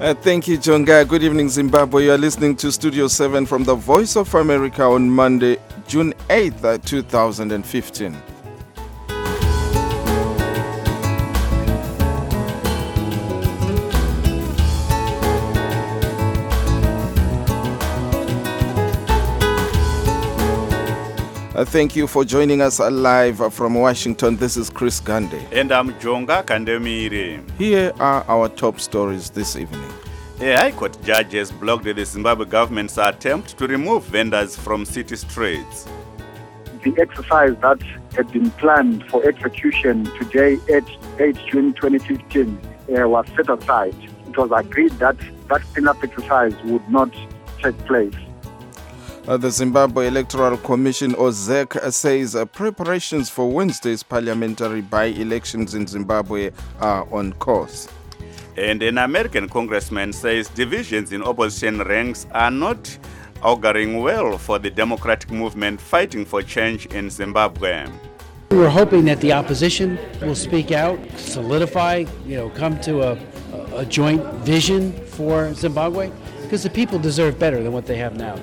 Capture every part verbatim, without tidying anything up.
Uh, thank you, Jonga. Good evening, Zimbabwe. You are listening to Studio seven from the Voice of America on Monday, June eighth, two thousand fifteen. Uh, thank you for joining us live from Washington. This is Chris Gande. And I'm Jonga Kandemire. Here are our top stories this evening. A High Court judge has blocked the Zimbabwe government's attempt to remove vendors from city streets. The exercise that had been planned for execution today at eighth June twenty fifteen uh, was set aside. It was agreed that that cleanup exercise would not take place. Uh, the Zimbabwe Electoral Commission, or Z E C, says uh, preparations for Wednesday's parliamentary by-elections in Zimbabwe are on course. And an American congressman says divisions in opposition ranks are not auguring well for the democratic movement fighting for change in Zimbabwe. We're hoping that the opposition will speak out, solidify, you know, come to a, a joint vision for Zimbabwe, because the people deserve better than what they have now.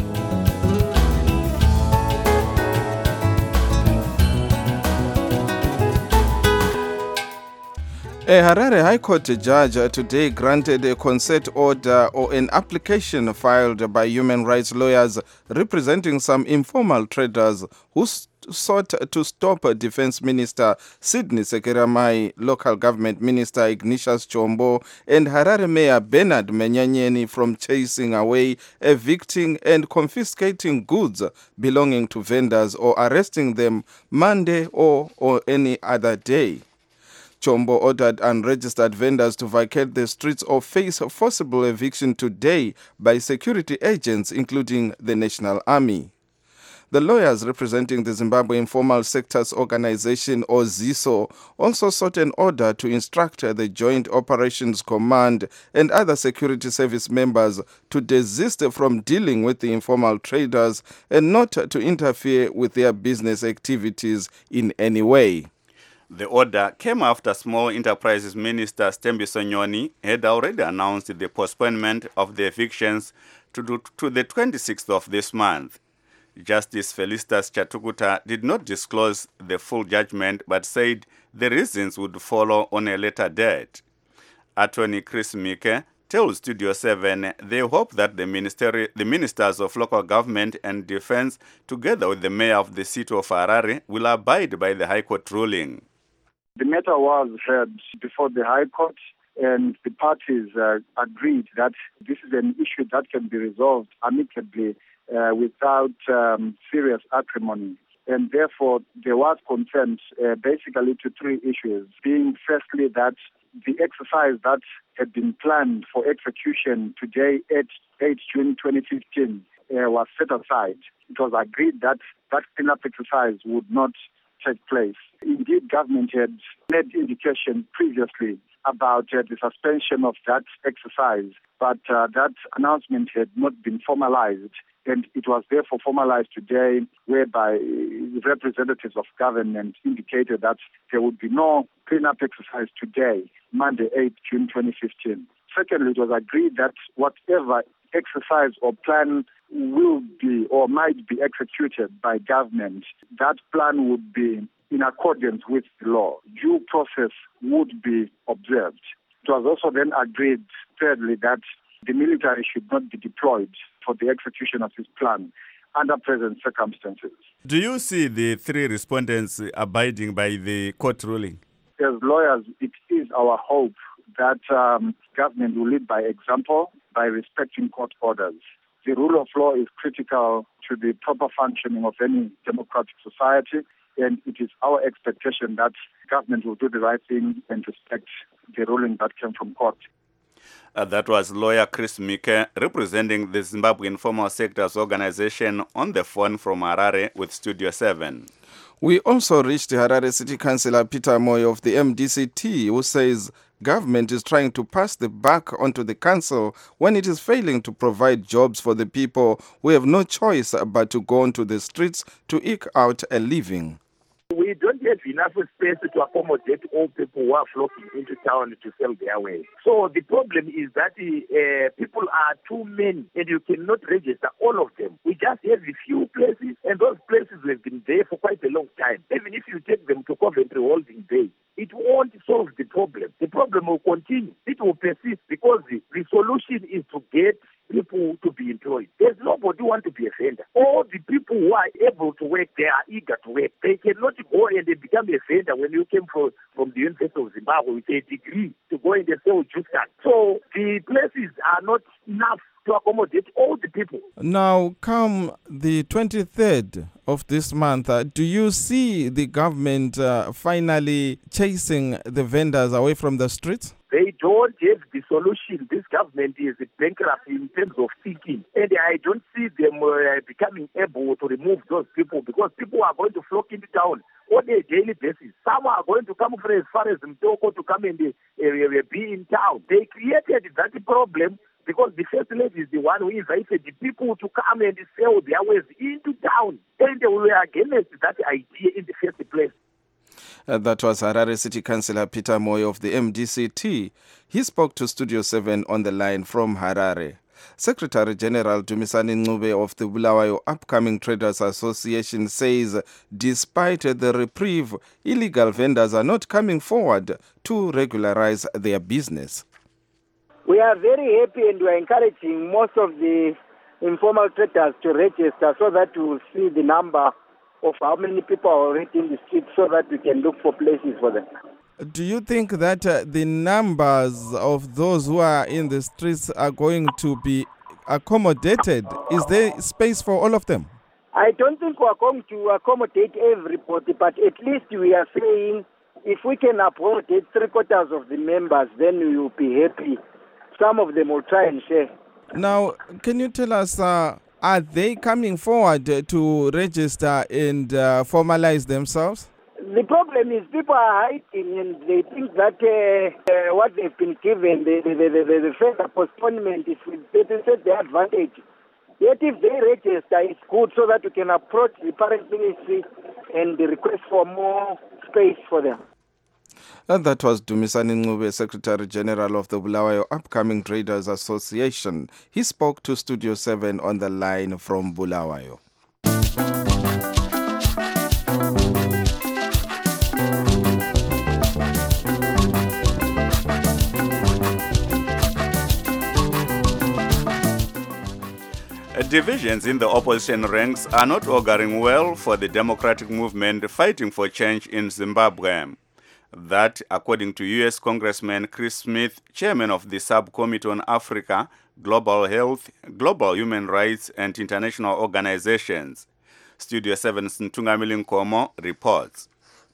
A Harare High Court judge today granted a consent order or an application filed by human rights lawyers representing some informal traders who sought to stop Defense Minister Sidney Sekeramai, Local Government Minister Ignatius Chombo, and Harare Mayor Bernard Menyanyeni from chasing away, evicting, and confiscating goods belonging to vendors or arresting them Monday or, or any other day. Chombo ordered unregistered vendors to vacate the streets or face forcible eviction today by security agents, including the National Army. The lawyers representing the Zimbabwe Informal Sectors Organization, or ZISO, also sought an order to instruct the Joint Operations Command and other security service members to desist from dealing with the informal traders and not to interfere with their business activities in any way. The order came after Small Enterprises Minister Stembiso Nyoni had already announced the postponement of the evictions to, do, to the twenty-sixth of this month. Justice Felicitas Chatukuta did not disclose the full judgment but said the reasons would follow on a later date. Attorney Chris Mike tells Studio seven they hope that the, ministeri- the ministers of local government and defense, together with the mayor of the city of Harare, will abide by the High Court ruling. The matter was heard before the High Court, and the parties uh, agreed that this is an issue that can be resolved amicably uh, without um, serious acrimony. And therefore, there was consent uh, basically to three issues, being firstly that the exercise that had been planned for execution today at eighth June twenty fifteen uh, was set aside. It was agreed that that cleanup exercise would not take place. Indeed, government had made indication previously about uh, the suspension of that exercise, but uh, that announcement had not been formalized, and it was therefore formalized today, whereby representatives of government indicated that there would be no cleanup exercise today, Monday, eighth June twenty fifteen. Secondly, it was agreed that whatever exercise or plan will be or might be executed by government, that plan would be in accordance with the law. Due process would be observed. It was also then agreed, thirdly, that the military should not be deployed for the execution of this plan under present circumstances. Do you see the three respondents abiding by the court ruling? As lawyers, it is our hope that um, government will lead by example by respecting court orders. The rule of law is critical to the proper functioning of any democratic society, and it is our expectation that government will do the right thing and respect the ruling that came from court. Uh, that was lawyer Chris Mike, representing the Zimbabwe Informal Sectors Organization, on the phone from Harare with Studio seven. We also reached Harare City Councillor Peter Moy of the M D C T, who says government is trying to pass the buck onto the council when it is failing to provide jobs for the people who have no choice but to go onto the streets to eke out a living. We don't have enough space to accommodate all people who are flocking into town to sell their wares. So the problem is that uh, people are too many and you cannot register all of them. We just have a few places, and those places have been there for quite a long time. Even if you take them to Coventry Holding Bay, it won't solve the problem. The problem will continue. It will persist because the, the solution is to get people to be employed. There's nobody who wants to be a vendor. All the people who are able to work, they are eager to work. They cannot go and they become a vendor when you came from, from the University of Zimbabwe with a degree to go and sell juice cans. So the places are not enough to accommodate all the people. Now, come the twenty-third of this month, uh, do you see the government uh, finally chasing the vendors away from the streets? They don't have the solution. This government is bankrupt in terms of thinking. And I don't see them uh, becoming able to remove those people because people are going to flock into town on a daily basis. Some are going to come from as far as Mtoko to come and uh, uh, be in town. They created that problem because the first lady is the one who invited the people to come and sell their wares into town. And they were against that idea in the first place. Uh, that was Harare City Councillor Peter Moyo of the M D C T. He spoke to Studio seven on the line from Harare. Secretary General Dumisani Ncube of the Bulawayo Upcoming Traders Association says despite the reprieve, illegal vendors are not coming forward to regularize their business. We are very happy and we are encouraging most of the informal traders to register so that we will see the number of how many people are already in the street so that we can look for places for them. Do you think that uh, the numbers of those who are in the streets are going to be accommodated? Is there space for all of them? I don't think we are going to accommodate everybody, but at least we are saying if we can accommodate three quarters of the members, then we will be happy. Some of them will try and share. Now, can you tell us, uh, are they coming forward to register and uh, formalize themselves? The problem is people are hiding and they think that uh, uh, what they've been given, the, the, the, the, the further postponement is at their advantage. Yet if they register, it's good so that we can approach the parent ministry and request for more space for them. And that was Dumisani Ncube, Secretary General of the Bulawayo Upcoming Traders Association. He spoke to Studio seven on the line from Bulawayo. Divisions in the opposition ranks are not auguring well for the democratic movement fighting for change in Zimbabwe. That, according to U S Congressman Chris Smith, chairman of the Subcommittee on Africa, Global Health, Global Human Rights and International Organizations. Studio seven's Ntungamili Nkomo reports.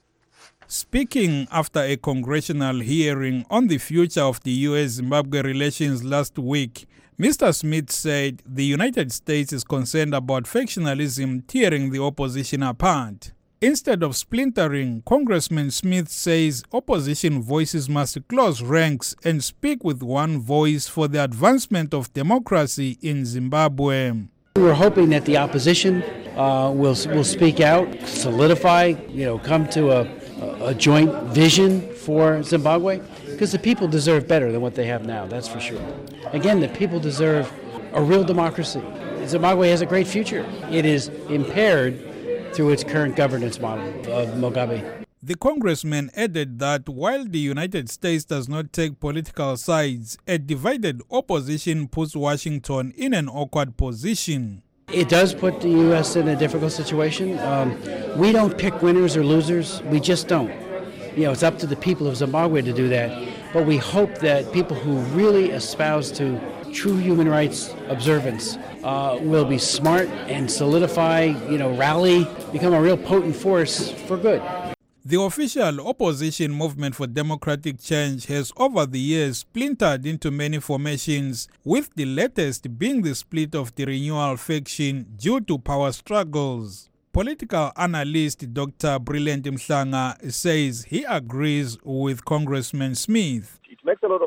Speaking after a congressional hearing on the future of the U S-Zimbabwe relations last week, Mister Smith said the United States is concerned about factionalism tearing the opposition apart. Instead of splintering, Congressman Smith says opposition voices must close ranks and speak with one voice for the advancement of democracy in Zimbabwe. We're hoping that the opposition uh, will will speak out, solidify, you know, come to a, a joint vision for Zimbabwe, because the people deserve better than what they have now, that's for sure. Again, the people deserve a real democracy. Zimbabwe has a great future. It is impaired through its current governance model of Mugabe. The congressman added that while the United States does not take political sides, a divided opposition puts Washington in an awkward position. It does put the U S in a difficult situation. Um, we don't pick winners or losers. We just don't. You know, it's up to the people of Zimbabwe to do that. But we hope that people who really espouse to true human rights observance uh, will be smart and solidify, you know, rally, become a real potent force for good. The official opposition movement for democratic change has over the years splintered into many formations, with the latest being the split of the Renewal faction due to power struggles. Political analyst Doctor Brilliant Mhlanga says he agrees with Congressman Smith. It makes a lot of sense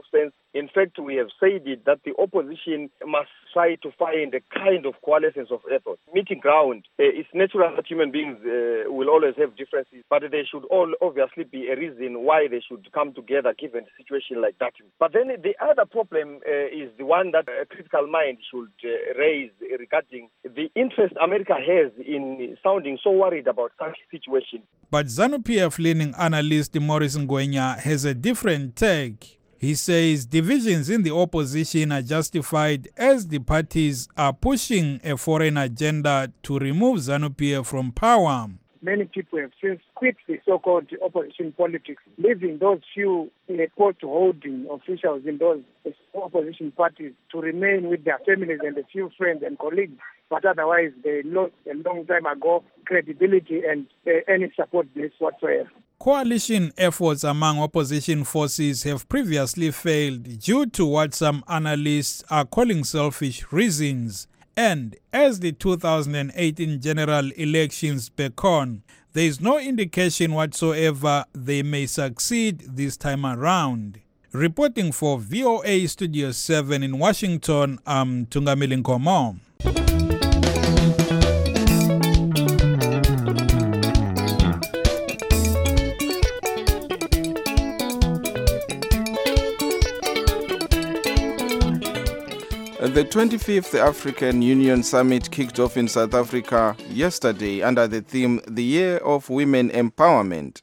In fact, we have said it that the opposition must try to find a kind of coalescence of effort, meeting ground. Uh, it's natural that human beings uh, will always have differences, but there should all obviously be a reason why they should come together given a situation like that. But then the other problem uh, is the one that a critical mind should uh, raise regarding the interest America has in sounding so worried about such a situation. But ZANU-P F-leaning analyst Morris Ngwenya has a different take. He says divisions in the opposition are justified as the parties are pushing a foreign agenda to remove ZANU-P F from power. Many people have since quit the so-called opposition politics, leaving those few uh, court-holding officials in those opposition parties to remain with their families and a few friends and colleagues. But otherwise, they lost a long time ago credibility and uh, any support base whatsoever. Coalition efforts among opposition forces have previously failed due to what some analysts are calling selfish reasons. And as the two thousand eighteen general elections beckon, there is no indication whatsoever they may succeed this time around. Reporting for V O A Studio seven in Washington, I'm Tungamili Nkomo. The twenty-fifth African Union Summit kicked off in South Africa yesterday under the theme The Year of Women Empowerment.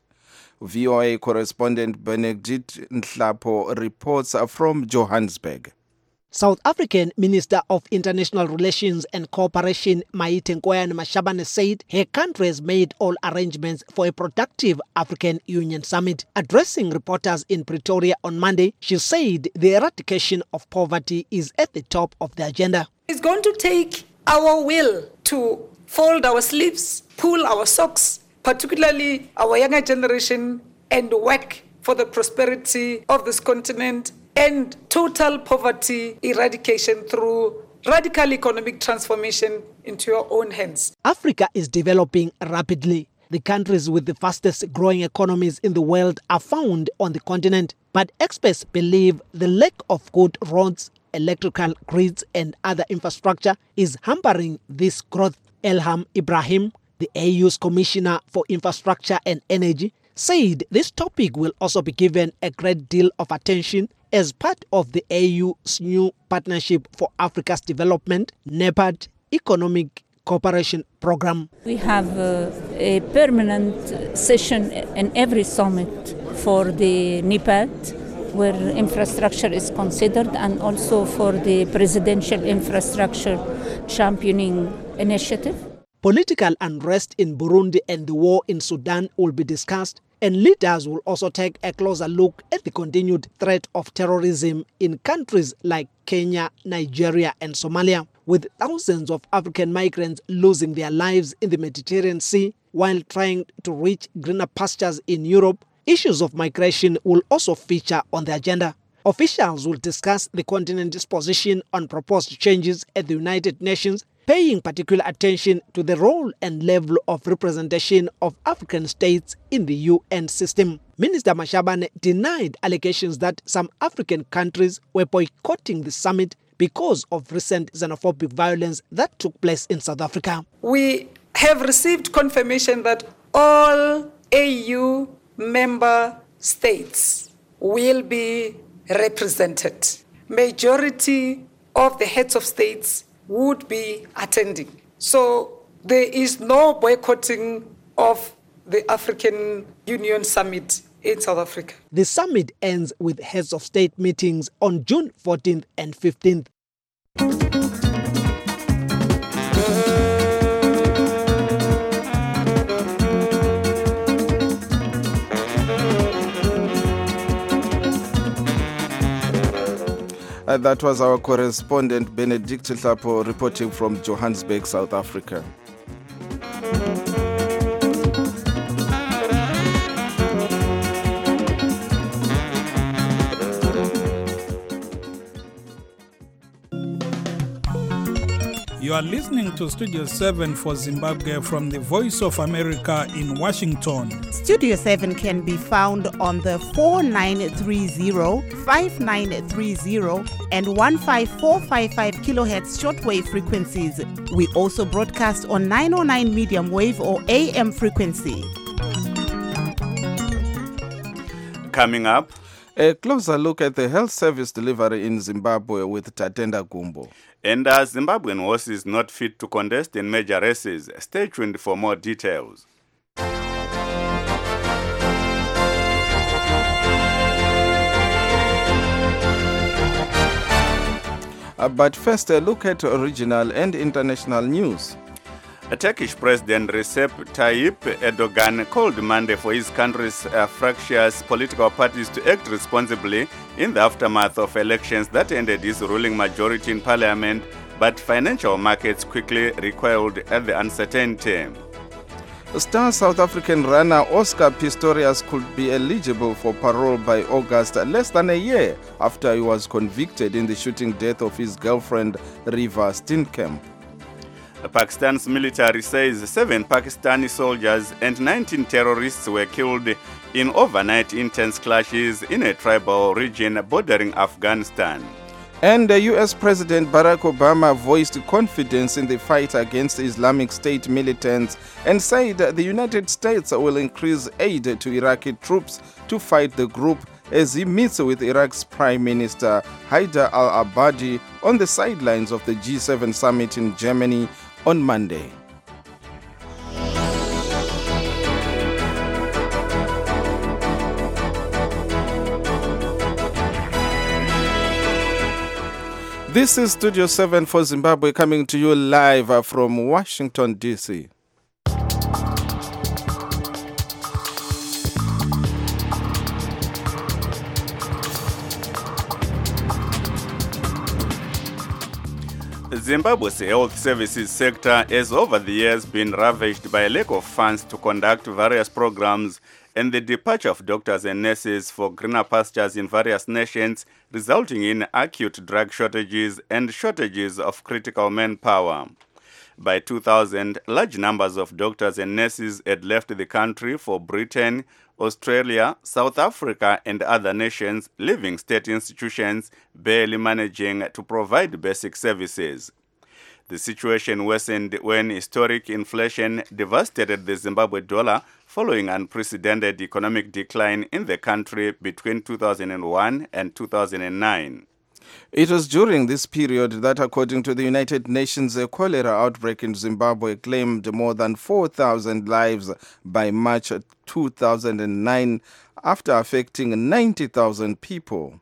V O A correspondent Benedict Nhlapo reports from Johannesburg. South African Minister of International Relations and Cooperation Maite Nkoyane Mashabane said her country has made all arrangements for a productive African Union summit. Addressing reporters in Pretoria on Monday, she said the eradication of poverty is at the top of the agenda. It's going to take our will to fold our sleeves, pull our socks, particularly our younger generation, and work for the prosperity of this continent and total poverty eradication through radical economic transformation into your own hands. Africa is developing rapidly. The countries with the fastest growing economies in the world are found on the continent. But experts believe the lack of good roads, electrical grids and other infrastructure is hampering this growth. Elham Ibrahim, the A U's Commissioner for Infrastructure and Energy, said this topic will also be given a great deal of attention as part of the A U's new Partnership for Africa's Development, NEPAD, Economic Cooperation Program. We have uh, a permanent session in every summit for the NEPAD, where infrastructure is considered, and also for the Presidential Infrastructure Championing Initiative. Political unrest in Burundi and the war in Sudan will be discussed, and leaders will also take a closer look at the continued threat of terrorism in countries like Kenya, Nigeria and Somalia. With thousands of African migrants losing their lives in the Mediterranean Sea while trying to reach greener pastures in Europe, issues of migration will also feature on the agenda. Officials will discuss the continent's position on proposed changes at the United Nations, paying particular attention to the role and level of representation of African states in the U N system. Minister Mashabane denied allegations that some African countries were boycotting the summit because of recent xenophobic violence that took place in South Africa. We have received confirmation that all A U member states will be represented. Majority of the heads of states would be attending. So there is no boycotting of the African Union Summit in South Africa. The summit ends with heads of state meetings on June fourteenth and fifteenth. Uh, that was our correspondent Benedict Nhlapo reporting from Johannesburg, South Africa. You are listening to Studio seven for Zimbabwe from the Voice of America in Washington. Studio seven can be found on the four nine three zero, five nine three zero and one five four five five kilohertz shortwave frequencies. We also broadcast on nine oh nine medium wave or A M frequency. Coming up, a closer look at the health service delivery in Zimbabwe with Tatenda Gumbo. And are Zimbabwean horses not fit to contest in major races? Stay tuned for more details. Uh, but first, a look at regional and international news. A Turkish President Recep Tayyip Erdogan called Monday for his country's uh, fractious political parties to act responsibly in the aftermath of elections that ended his ruling majority in parliament, but financial markets quickly recoiled at the uncertainty. Star South African runner Oscar Pistorius could be eligible for parole by August, less than a year after he was convicted in the shooting death of his girlfriend Riva Steenkamp. Pakistan's military says seven Pakistani soldiers and nineteen terrorists were killed in overnight intense clashes in a tribal region bordering Afghanistan. And the U S President Barack Obama voiced confidence in the fight against Islamic State militants and said the United States will increase aid to Iraqi troops to fight the group as he meets with Iraq's Prime Minister Haider al-Abadi on the sidelines of the G seven summit in Germany on Monday. This is Studio seven for Zimbabwe, coming to you live from Washington, D C. Zimbabwe's health services sector has over the years been ravaged by a lack of funds to conduct various programs and the departure of doctors and nurses for greener pastures in various nations, resulting in acute drug shortages and shortages of critical manpower. By two thousand, large numbers of doctors and nurses had left the country for Britain, Australia, South Africa, and other nations, leaving state institutions barely managing to provide basic services. The situation worsened when historic inflation devastated the Zimbabwe dollar following unprecedented economic decline in the country between two thousand one and two thousand nine. It was during this period that, according to the United Nations, a cholera outbreak in Zimbabwe claimed more than four thousand lives by March two thousand nine, after affecting ninety thousand people.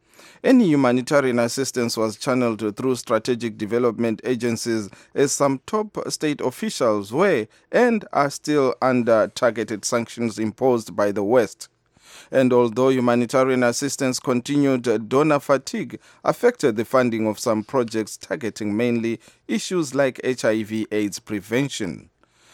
Any humanitarian assistance was channeled through strategic development agencies, as some top state officials were and are still under targeted sanctions imposed by the West. And although humanitarian assistance continued, donor fatigue affected the funding of some projects targeting mainly issues like H I V AIDS prevention.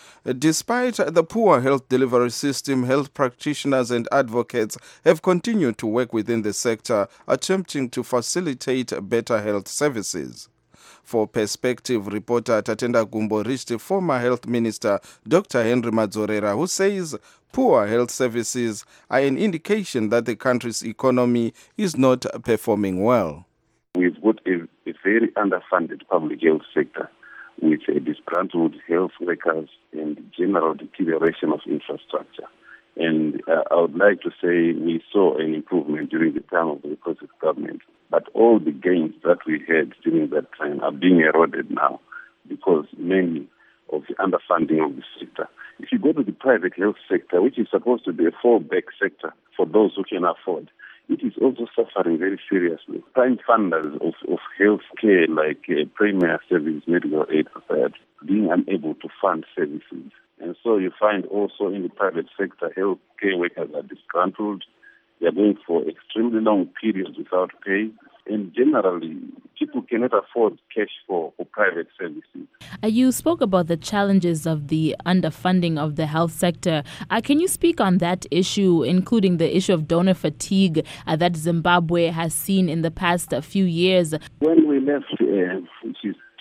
Despite the poor health delivery system, health practitioners and advocates have continued to work within the sector, attempting to facilitate better health services. For Perspective, reporter Tatenda Gumbo reached former health minister Doctor Henry Madzorera, who says poor health services are an indication that the country's economy is not performing well. We've got a, a very underfunded public health sector with a disgruntled health workers and general deterioration of infrastructure. And uh, I would like to say we saw an improvement during the time of the Progressive government, but all the gains that we had during that time are being eroded now because mainly of the underfunding of the sector. If you go to the private health sector, which is supposed to be a fallback sector for those who can afford, it is also suffering very seriously. Prime funders of, of health care like uh, Premier Service Medical Aid Society being unable to fund services. And so you find also in the private sector, health care workers are disgruntled. They are going for extremely long periods without pay. And generally, people cannot afford cash for, for private services. Uh, you spoke about the challenges of the underfunding of the health sector. Uh, can you speak on that issue, including the issue of donor fatigue uh, that Zimbabwe has seen in the past uh, few years? When we left, uh, which is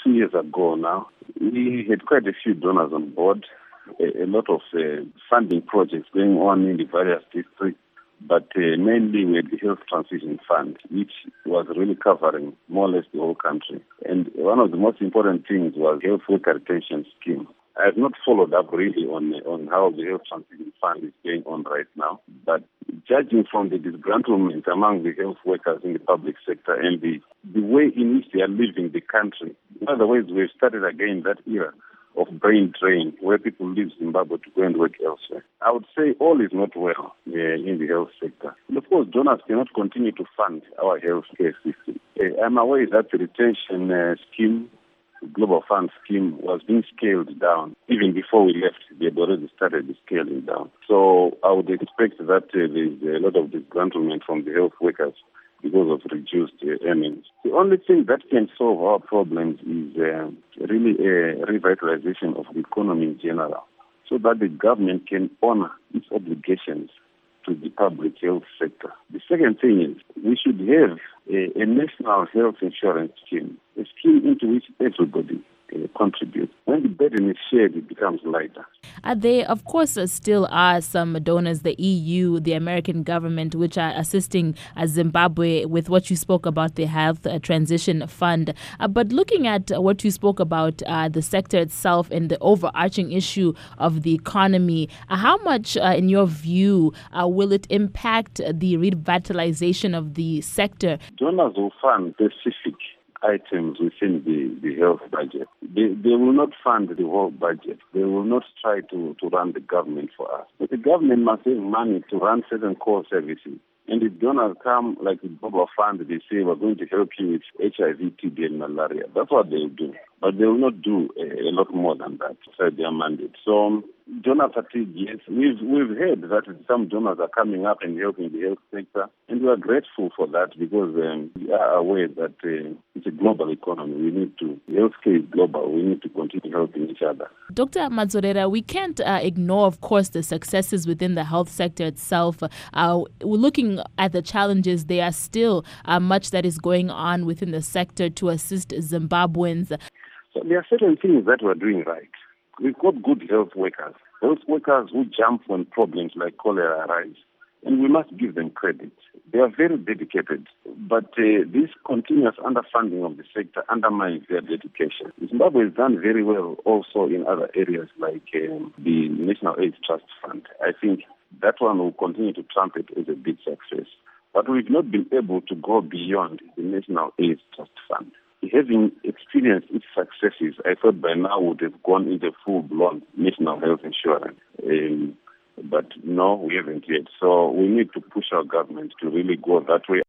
two years ago now. We had quite a few donors on board, a, a lot of uh, funding projects going on in the various districts, but uh, mainly we had the Health Transition Fund, which was really covering more or less the whole country. And one of the most important things was Health Worker Retention Scheme. I have not followed up really on on how the Health Transition Fund is going on right now, but judging from the disgruntlement among the health workers in the public sector and the, the way in which they are leaving the country, in other words, we've started again that era of brain drain where people leave Zimbabwe to go and work elsewhere. I would say all is not well uh, in the health sector. And of course, donors cannot continue to fund our health care system. Uh, I'm aware that the retention uh, scheme, the Global Fund scheme, was being scaled down. Even before we left, they had already started the scaling down. So I would expect that uh, there's a lot of disgruntlement from the health workers because of reduced uh, earnings. The only thing that can solve our problems is uh, really a revitalization of the economy in general, so that the government can honor its obligations to the public health sector. The second thing is we should have a, a national health insurance scheme, a scheme into which everybody uh, contributes. When the burden is shared, it becomes lighter. Uh, there, of course, uh, still are some donors, the E U, the American government, which are assisting uh, Zimbabwe with what you spoke about, the Health uh, Transition Fund. Uh, but looking at uh, what you spoke about, uh, the sector itself and the overarching issue of the economy, uh, how much, uh, in your view, uh, will it impact the revitalization of the sector? Donors will fund specific items within the, the health budget. They, they will not fund the whole budget. They will not try to, to run the government for us. But the government must have money to run certain core services. And if donors come, like the Global Fund, they say, we're going to help you with H I V, T B, and malaria. That's what they will do. But they will not do a, a lot more than that inside their mandate. So um, donor fatigue, yes. We've, we've heard that some donors are coming up and helping the health sector. And we are grateful for that because um, we are aware that uh, it's a global economy. We need to, healthcare is global. We need to continue helping each other. Doctor Madzorera, we can't uh, ignore, of course, the successes within the health sector itself. Uh, we're looking at the challenges. There are still uh, much that is going on within the sector to assist Zimbabweans. So there are certain things that we're doing right. We've got good health workers, health workers who jump when problems like cholera arise, and we must give them credit. They are very dedicated, but uh, this continuous underfunding of the sector undermines their dedication. Zimbabwe has done very well also in other areas like um, the National AIDS Trust Fund. I think that one will continue to trumpet as a big success. But we've not been able to go beyond the National AIDS Trust Fund. Having experienced its successes, I thought by now we would have gone into full-blown national health insurance. Um, but no, we haven't yet. So we need to push our government to really go that way.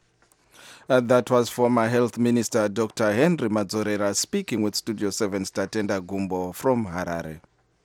Uh, that was former Health Minister Doctor Henry Madzorera speaking with Studio seven's Tatenda Gumbo from Harare.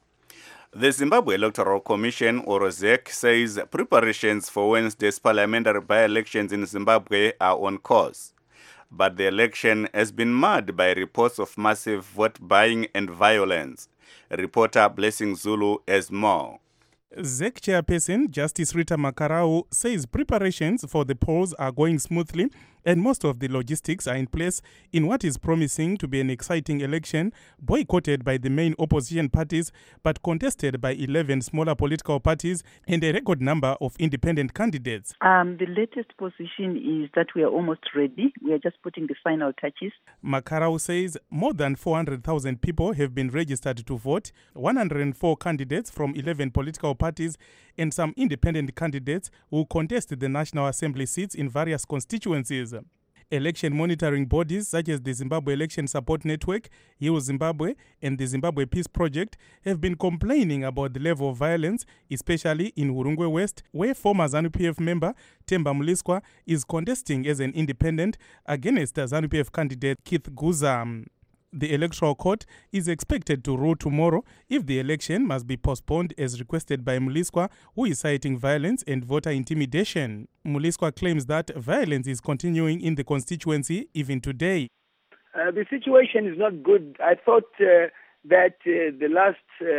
The Zimbabwe Electoral Commission, or Z E C, says preparations for Wednesday's parliamentary by-elections in Zimbabwe are on course. But the election has been marred by reports of massive vote buying and violence. Reporter Blessing Zulu has more. Z E C chairperson Justice Rita Makarau says preparations for the polls are going smoothly and most of the logistics are in place in what is promising to be an exciting election, boycotted by the main opposition parties but contested by eleven smaller political parties and a record number of independent candidates. Um, the latest position is that we are almost ready. We are just putting the final touches. Makarau says more than four hundred thousand people have been registered to vote, one hundred four candidates from eleven political parties and some independent candidates will contest the National Assembly seats in various constituencies. Election monitoring bodies such as the Zimbabwe Election Support Network, Heal Zimbabwe, and the Zimbabwe Peace Project have been complaining about the level of violence, especially in Hurungwe West, where former ZANU P F member Themba Muliswa is contesting as an independent against ZANU P F candidate Keith Guza. The Electoral Court is expected to rule tomorrow if the election must be postponed as requested by Muliswa, who is citing violence and voter intimidation. Muliswa claims that violence is continuing in the constituency even today. Uh, the situation is not good. I thought uh, that uh, the last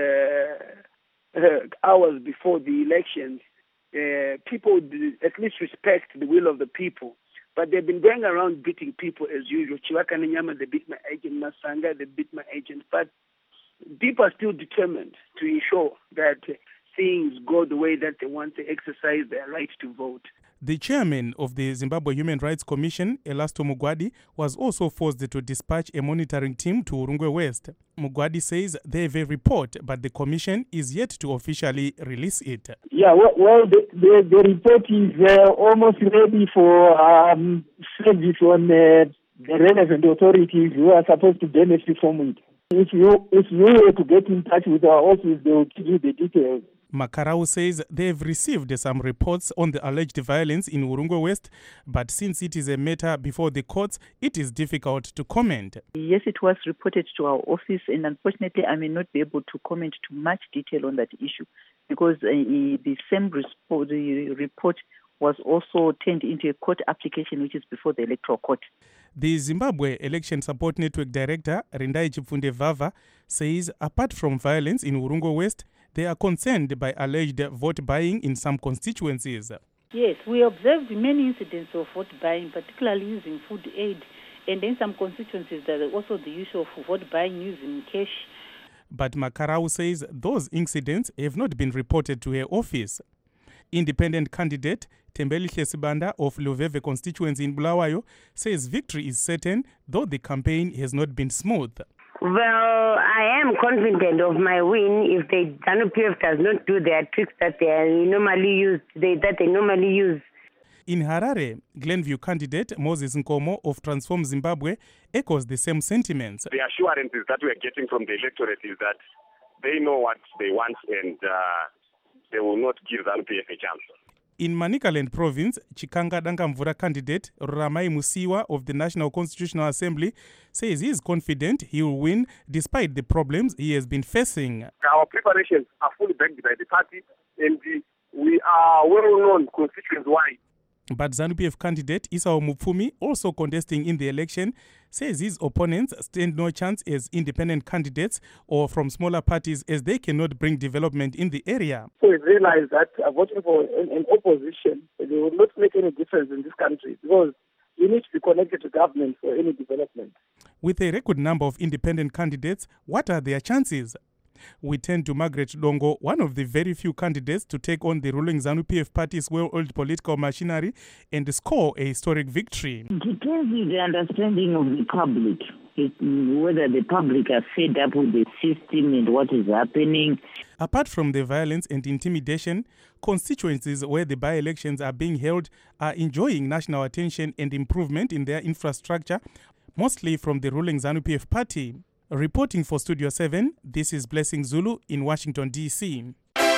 uh, uh, hours before the elections, uh, people would at least respect the will of the people. But they've been going around beating people as usual. Chiwakana Nyama, they beat my agent. Masanga, they beat my agent. But people are still determined to ensure that things go the way that they want to exercise their right to vote. The chairman of the Zimbabwe Human Rights Commission, Elasto Mugwadi, was also forced to dispatch a monitoring team to Urungwe West. Mugwadi says they have a report, but the commission is yet to officially release it. Yeah, well, well the, the, the report is uh, almost ready for um, service on uh, the relevant authorities who are supposed to benefit from it. If you, if you were to get in touch with our office, they will give you the details. Makarau says they have received some reports on the alleged violence in Urungwe West, but since it is a matter before the courts, it is difficult to comment. Yes, it was reported to our office, and unfortunately, I may not be able to comment too much detail on that issue because uh, the same respo- the report was also turned into a court application, which is before the Electoral Court. The Zimbabwe Election Support Network Director, Rindai Chipfunde Vava, says apart from violence in Urungwe West, they are concerned by alleged vote buying in some constituencies. Yes, we observed many incidents of vote buying, particularly using food aid, and in some constituencies there is also the issue of vote buying using cash. But Makarau says those incidents have not been reported to her office. Independent candidate Tembelihle Sibanda of Luveve constituency in Bulawayo says victory is certain, though the campaign has not been smooth. Well, I am confident of my win if the ZANU-P F does not do their tricks that they normally use, they, that they normally use. In Harare, Glenview candidate Moses Nkomo of Transform Zimbabwe echoes the same sentiments. The assurances that we are getting from the electorate is that they know what they want and uh, they will not give ZANU-P F a chance. In Manicaland province, Chikanga Dangamvura candidate Ramai Musiwa of the National Constitutional Assembly says he is confident he will win despite the problems he has been facing. Our preparations are fully backed by the party and we are well known constituency-wide. But ZANU-P F candidate Isao Mupfumi, also contesting in the election, says his opponents stand no chance as independent candidates or from smaller parties as they cannot bring development in the area. So we realize that uh, voting for an, an opposition it will not make any difference in this country because you need to be connected to government for any development. With a record number of independent candidates, what are their chances? We turn to Margaret Dongo, one of the very few candidates to take on the ruling ZANU-P F party's well-oiled political machinery and score a historic victory. It depends on the understanding of the public, it, whether the public are fed up with the system and what is happening. Apart from the violence and intimidation, constituencies where the by-elections are being held are enjoying national attention and improvement in their infrastructure, mostly from the ruling ZANU-P F party. Reporting for Studio seven, this is Blessing Zulu in Washington, D C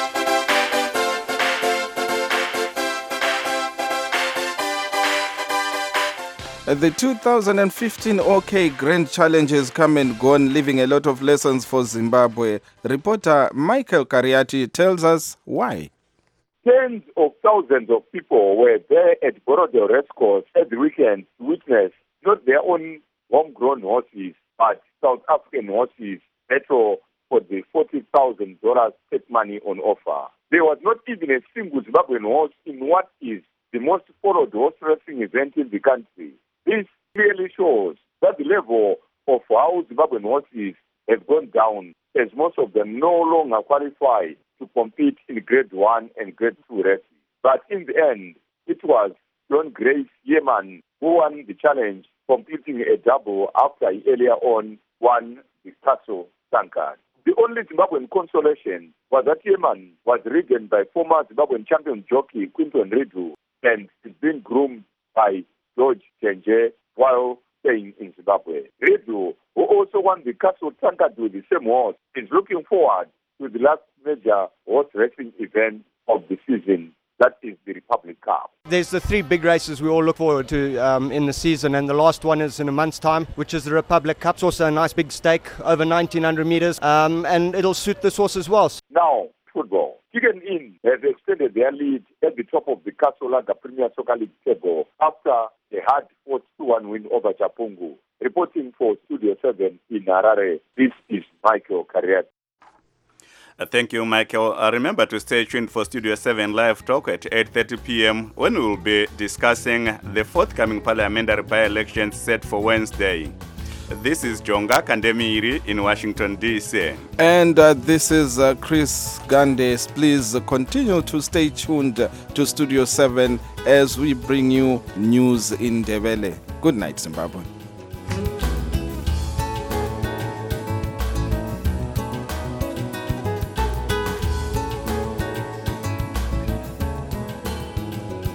The two thousand fifteen OK Grand Challenge has come and gone, leaving a lot of lessons for Zimbabwe. Reporter Michael Kariati tells us why. Tens of thousands of people were there at Borodale Racecourse at the weekend to witness not their own homegrown horses, but South African horses battle for the forty thousand dollars set money on offer. There was not even a single Zimbabwean horse in what is the most followed horse racing event in the country. This clearly shows that the level of how Zimbabwean horses have gone down, as most of them no longer qualify to compete in grade one and grade two races. But in the end, it was John Grace Yeman who won the challenge, completing a double after he earlier on won the Castle Tankard. The only Zimbabwean consolation was that Yeman was ridden by former Zimbabwean champion jockey Quinton Ridu and is being groomed by George Tenje while staying in Zimbabwe. Ridu, who also won the Castle Tankard with the same horse, is looking forward to the last major horse racing event of the season. That is the Republic Cup. There's the three big races we all look forward to um, in the season, and the last one is in a month's time, which is the Republic Cup. It's also a nice big stake, over nineteen hundred meters, um, and it'll suit this horse as well. Now, football. Chicken Inn has extended their lead at the top of the Casolaga Premier Soccer League table after a hard-fought two one win over Chapungu. Reporting for Studio seven in Harare, this is Michael Kariat. Uh, thank you, Michael. Uh, remember to stay tuned for Studio seven Live Talk at eight thirty p.m. when we will be discussing the forthcoming parliamentary by-elections set for Wednesday. This is Jonga Kandemiri in Washington, D C. And uh, this is uh, Chris Gandes. Please uh, continue to stay tuned to Studio seven as we bring you news in Ndebele. Good night, Zimbabwe.